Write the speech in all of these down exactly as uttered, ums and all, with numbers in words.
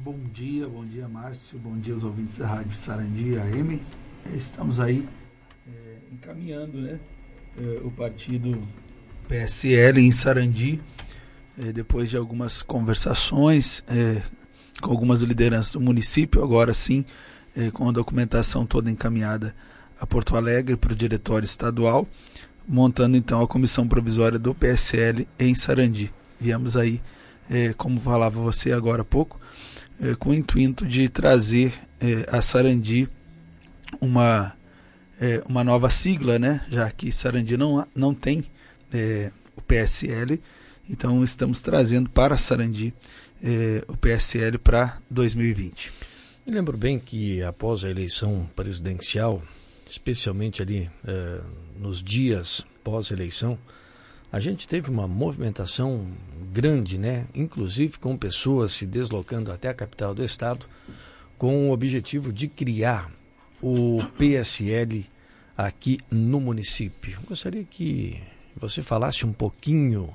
Bom dia, bom dia Márcio, bom dia aos ouvintes da Rádio Sarandi A M. Estamos aí é, encaminhando, né, é, o partido P S L em Sarandi, é, depois de algumas conversações é, com algumas lideranças do município, agora sim, é, com a documentação toda encaminhada a Porto Alegre para o diretório estadual, montando então a comissão provisória do P S L em Sarandi. Viemos aí, é, como falava você agora há pouco, é, com o intuito de trazer é, a Sarandi uma, é, uma nova sigla, né? Já que Sarandi não, não tem é, o P S L, então estamos trazendo para Sarandi é, o P S L para dois mil e vinte. Me lembro bem que após a eleição presidencial, especialmente ali eh, nos dias pós-eleição, a gente teve uma movimentação grande, né? Inclusive com pessoas se deslocando até a capital do estado com o objetivo de criar o P S L aqui no município. Gostaria que você falasse um pouquinho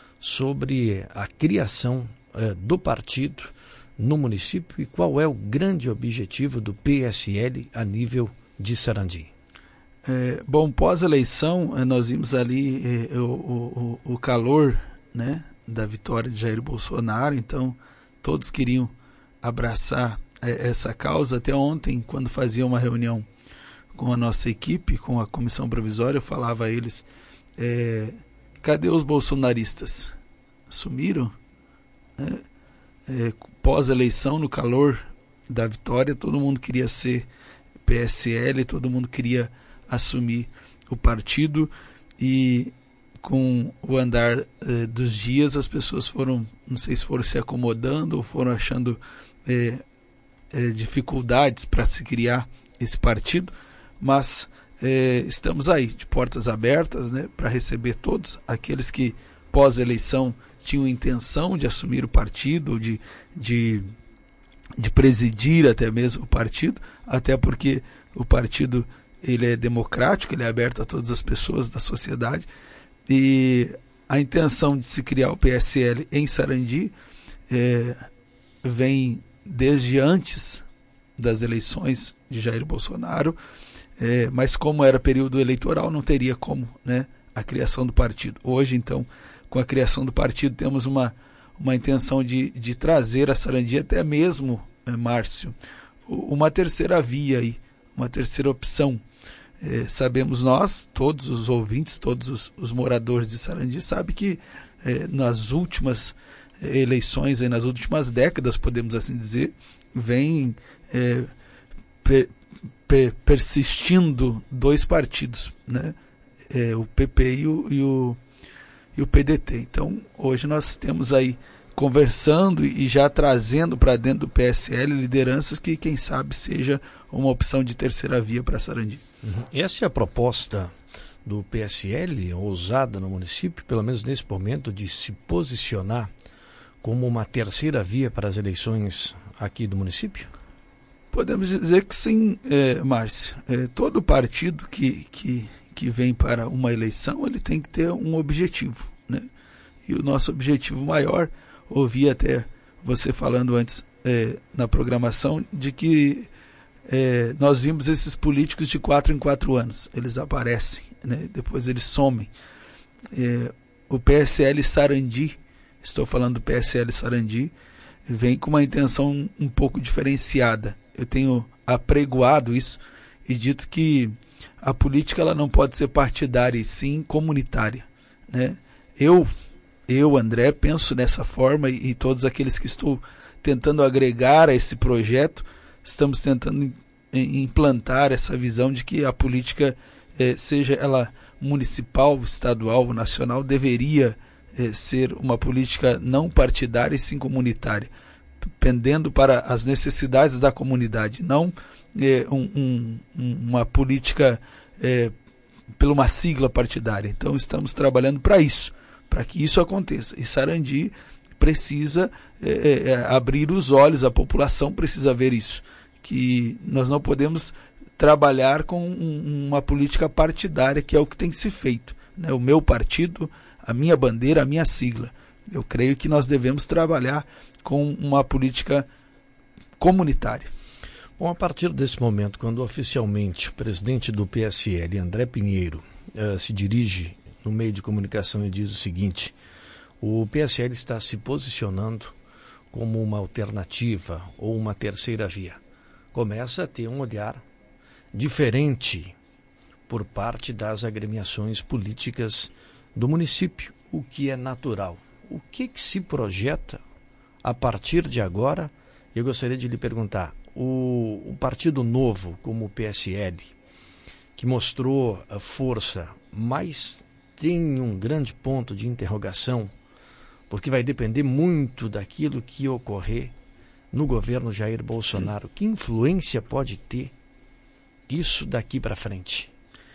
sobre a criação eh, do partido no município e qual é o grande objetivo do P S L a nível de Sarandi. É, bom, pós-eleição, nós vimos ali é, o, o, o calor, né, da vitória de Jair Bolsonaro, então todos queriam abraçar é, essa causa. Até ontem, quando fazia uma reunião com a nossa equipe, com a comissão provisória, eu falava a eles, é, cadê os bolsonaristas? Sumiram? É, é, pós-eleição, no calor da vitória, todo mundo queria ser P S L, todo mundo queria assumir o partido, e com o andar eh, dos dias as pessoas foram, não sei se foram se acomodando ou foram achando eh, eh, dificuldades para se criar esse partido, mas eh, estamos aí de portas abertas, né, para receber todos aqueles que pós-eleição tinham intenção de assumir o partido, de, de, de presidir até mesmo o partido, até porque o partido ele é democrático, ele é aberto a todas as pessoas da sociedade, e a intenção de se criar o P S L em Sarandi é, vem desde antes das eleições de Jair Bolsonaro, é, mas como era período eleitoral, não teria como, né, a criação do partido. Hoje, então, com a criação do partido, temos uma, uma intenção de, de trazer a Sarandi até mesmo, é, Márcio, uma terceira via aí, uma terceira opção. É, sabemos nós, todos os ouvintes, todos os, os moradores de Sarandi, sabem que é, nas últimas é, eleições, é, nas últimas décadas, podemos assim dizer, vem é, per, per, persistindo dois partidos, né? É, o P P e o, e, o, e o P D T. Então, hoje nós temos aí conversando e já trazendo para dentro do P S L lideranças que, quem sabe, seja uma opção de terceira via para Sarandi. Uhum. Essa é a proposta do P S L, ousada no município, pelo menos nesse momento, de se posicionar como uma terceira via para as eleições aqui do município? Podemos dizer que sim, é, Márcio. É, todo partido que, que, que vem para uma eleição, ele tem que ter um objetivo, né? E o nosso objetivo maior, ouvi até você falando antes é, na programação, de que é, nós vimos esses políticos de quatro em quatro anos, eles aparecem, né? Depois eles somem. É, o P S L Sarandi, estou falando do P S L Sarandi, vem com uma intenção um pouco diferenciada. Eu tenho apregoado isso e dito que a política ela não pode ser partidária e sim comunitária, né? Eu Eu, André, penso dessa forma, e, e todos aqueles que estou tentando agregar a esse projeto, estamos tentando implantar essa visão de que a política, eh, seja ela municipal, estadual ou nacional, deveria eh, ser uma política não partidária e sim comunitária, pendendo para as necessidades da comunidade, não eh, um, um, uma política eh, por uma sigla partidária. Então estamos trabalhando para isso, para que isso aconteça. E Sarandi precisa é, é, abrir os olhos, a população precisa ver isso, que nós não podemos trabalhar com um, uma política partidária, que é o que tem que ser feito, né? O meu partido, a minha bandeira, a minha sigla. Eu creio que nós devemos trabalhar com uma política comunitária. Bom, a partir desse momento, quando oficialmente o presidente do P S L, André Pinheiro, uh, se dirige no meio de comunicação e diz o seguinte: o P S L está se posicionando como uma alternativa ou uma terceira via. Começa a ter um olhar diferente por parte das agremiações políticas do município, o que é natural. O que, que se projeta a partir de agora? Eu gostaria de lhe perguntar, o, o Partido Novo, como o P S L, que mostrou a força, mas tem um grande ponto de interrogação, porque vai depender muito daquilo que ocorrer no governo Jair Bolsonaro. Que influência pode ter isso daqui para frente?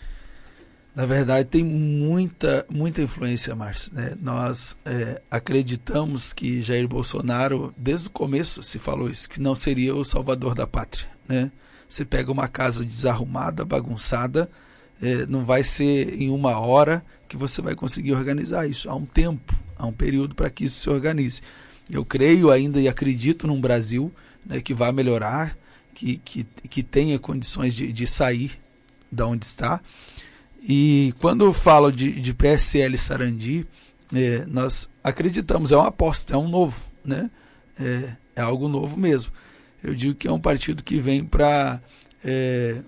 Na verdade, tem muita, muita influência, Márcio, né? Nós é, acreditamos que Jair Bolsonaro, desde o começo se falou isso, que não seria o salvador da pátria, né? Você pega uma casa desarrumada, bagunçada, é, não vai ser em uma hora que você vai conseguir organizar isso. Há um tempo, há um período para que isso se organize. Eu creio ainda e acredito num Brasil, né, que vai melhorar, que, que, que tenha condições de, de sair da onde está. E quando eu falo de, de P S L Sarandi, é, nós acreditamos, é uma aposta, é um novo, né? é, é algo novo mesmo. Eu digo que é um partido que vem para é,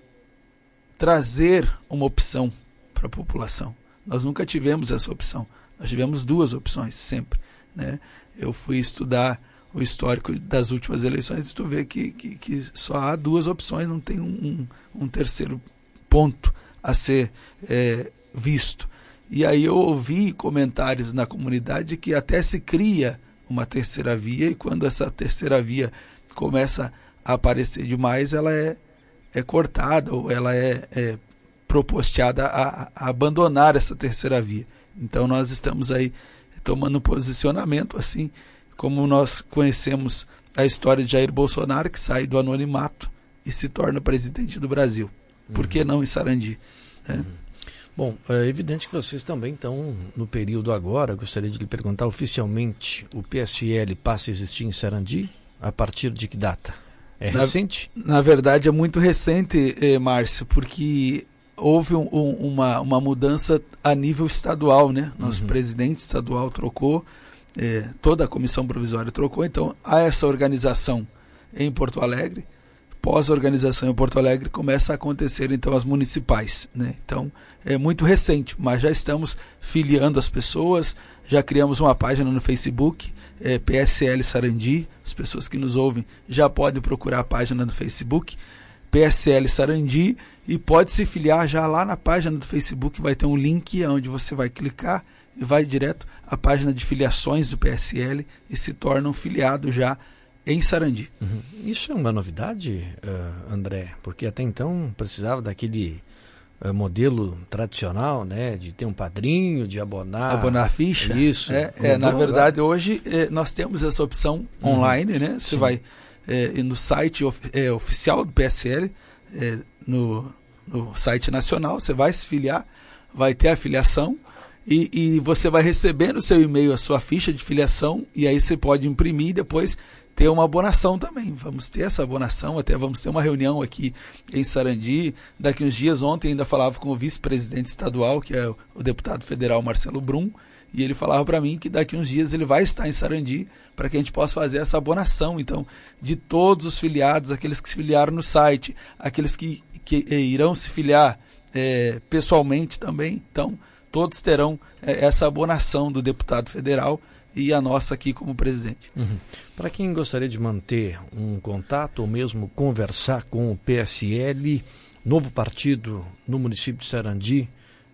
trazer uma opção para a população. Nós nunca tivemos essa opção, nós tivemos duas opções sempre, né? Eu fui estudar o histórico das últimas eleições e tu vê que, que, que só há duas opções, não tem um, um, um terceiro ponto a ser é, visto. E aí eu ouvi comentários na comunidade que até se cria uma terceira via, e quando essa terceira via começa a aparecer demais, ela é, é cortada ou ela é, é proposteada a, a abandonar essa terceira via. Então nós estamos aí tomando posicionamento, assim como nós conhecemos a história de Jair Bolsonaro, que sai do anonimato e se torna presidente do Brasil. Por que não em Sarandi? É. Uhum. Bom, é evidente que vocês também estão no período agora. Gostaria de lhe perguntar, oficialmente o P S L passa a existir em Sarandi? A partir de que data? É na, recente? Na verdade é muito recente, eh, Márcio, porque houve um, um, uma, uma mudança a nível estadual, né? Nosso uhum. presidente estadual trocou, eh, toda a comissão provisória trocou, então há essa organização em Porto Alegre. Pós-organização em Porto Alegre começa a acontecer então as municipais, né? Então é muito recente, mas já estamos filiando as pessoas, já criamos uma página no Facebook, é, P S L Sarandi. As pessoas que nos ouvem já podem procurar a página no Facebook, P S L Sarandi, e pode se filiar já lá na página do Facebook, vai ter um link onde você vai clicar e vai direto à página de filiações do P S L e se torna um filiado já em Sarandi. Uhum. Isso é uma novidade, uh, André? Porque até então precisava daquele uh, modelo tradicional, né? De ter um padrinho, de abonar... Abonar ficha? Isso. É, é, na verdade, hoje é, nós temos essa opção uhum. online, né? Você Sim. vai é, no site of, é, oficial do P S L, é, no, no site nacional, você vai se filiar, vai ter a filiação, e, e você vai receber no seu e-mail a sua ficha de filiação, e aí você pode imprimir e depois ter uma abonação também. Vamos ter essa abonação, até vamos ter uma reunião aqui em Sarandi. Daqui uns dias, ontem ainda falava com o vice-presidente estadual, que é o deputado federal Marcelo Brum, e ele falava para mim que daqui uns dias ele vai estar em Sarandi para que a gente possa fazer essa abonação, então, de todos os filiados, aqueles que se filiaram no site, aqueles que, que irão se filiar é, pessoalmente também. Então, todos terão é, essa abonação do deputado federal e a nossa aqui como presidente. Uhum. Para quem gostaria de manter um contato ou mesmo conversar com o P S L, novo partido no município de Sarandi,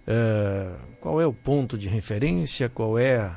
uh, qual é o ponto de referência, qual é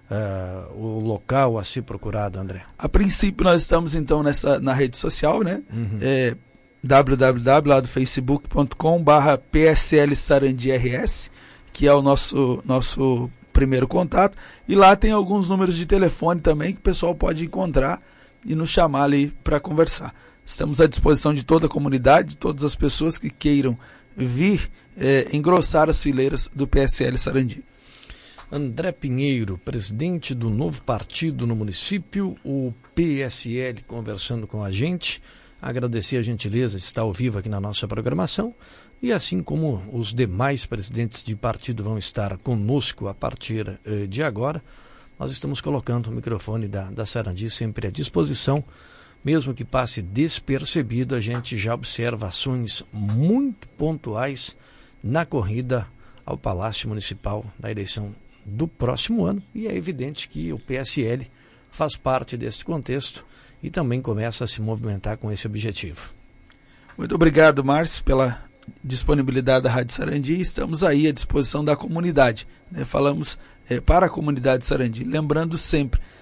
uh, o local a ser procurado, André? A princípio nós estamos então nessa, na rede social, né? Uhum. É, w w w lá do facebook ponto com barra P S L Sarandi R S, que é o nosso, nosso primeiro contato, e lá tem alguns números de telefone também que o pessoal pode encontrar e nos chamar ali para conversar. Estamos à disposição de toda a comunidade, de todas as pessoas que queiram vir é, engrossar as fileiras do P S L Sarandi. André Pinheiro, presidente do novo partido no município, o P S L, conversando com a gente. Agradecer a gentileza de estar ao vivo aqui na nossa programação. E assim como os demais presidentes de partido vão estar conosco a partir eh, de agora, nós estamos colocando o microfone da, da Sarandi sempre à disposição. Mesmo que passe despercebido, a gente já observa ações muito pontuais na corrida ao Palácio Municipal na eleição do próximo ano. E é evidente que o P S L faz parte desse contexto e também começa a se movimentar com esse objetivo. Muito obrigado, Márcio, pela disponibilidade da Rádio Sarandi. Estamos aí à disposição da comunidade, né? Falamos é, para a comunidade Sarandi, lembrando sempre